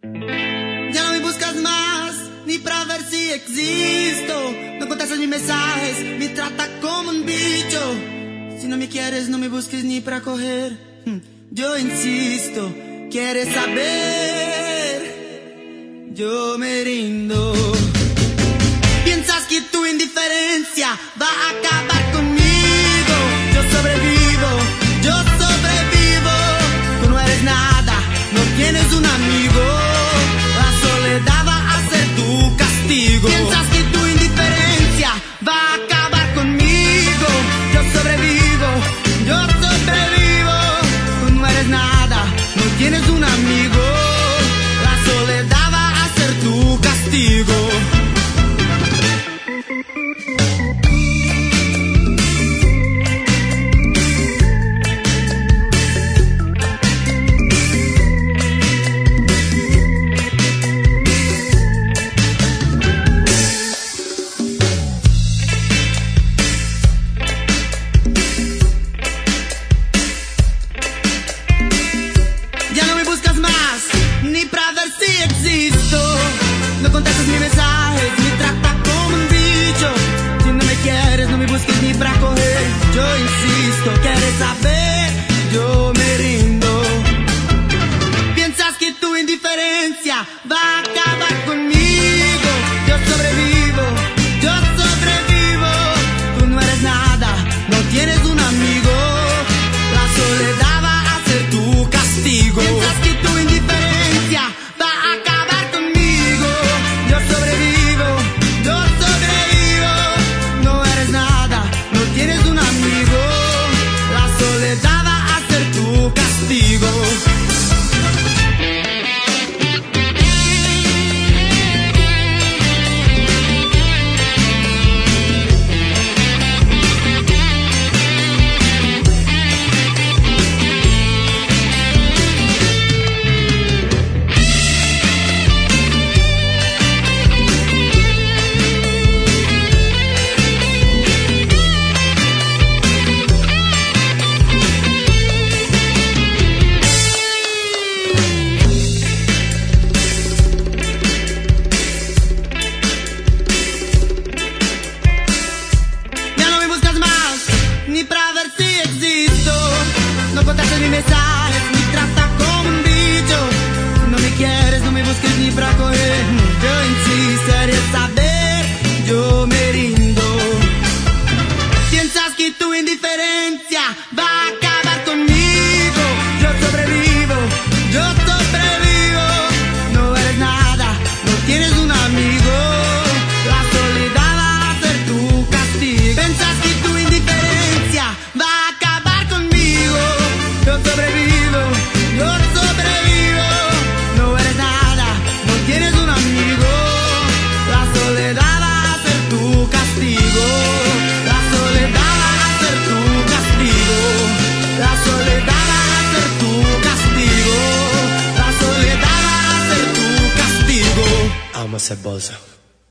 Ya no me buscas más, ni para ver si existo. No contestas mis mensajes, me trata como un bicho. Si no me quieres, no me busques ni para coger. Yo insisto, ¿quieres saber? Yo me rindo. Piensas que tu indiferencia va a acabar conmigo. Yo sobrevivo, yo sobrevivo. Tú no eres nada, no tienes un amigo. La soledad va a ser tu castigo. Piensas que tu indiferencia va a acabar conmigo. Yo sobrevivo, yo sobrevivo. Tú no eres nada, no tienes un amigo. La soledad va a ser tu castigo. Ni para ver si existo. No contestas mis mensajes, me trata como un bicho. Si no me quieres, no me busques ni para coger. Yo insisto, ¿quieres saber? Yo me rindo. Piensas que tu indiferencia va a acabar conmigo. Yo sobrevivo, yo sobrevivo. Tú no eres nada, no tienes un amigo. La soledad va a ser tu castigo. Piensas que tu indiferencia va a acabar conmigo. Yo sobrevivo, yo sobrevivo. No eres nada, no tienes un amigo. La soledad va a ser tu castigo. Ni para ver si existo. No contestes mis mensajes, me trata como un bicho. Si no me quieres, no me busques ni para coger. Yo insisto, ¿quieres saber? Yo me rindo. Piensas que tu indiferencia va a acabar conmigo. Yo sobrevivo, yo sobrevivo. No eres nada, no tienes un amigo. La soledad va a ser tu castigo. Piensas que tu indiferencia va a acabar conmigo. Yo sobrevivo, yo sobrevivo. No eres nada, no tienes un amigo. La soledad va a ser tu castigo. La soledad va a ser tu castigo. La soledad va a ser tu castigo. La soledad va a ser tu castigo. Alma cebosa.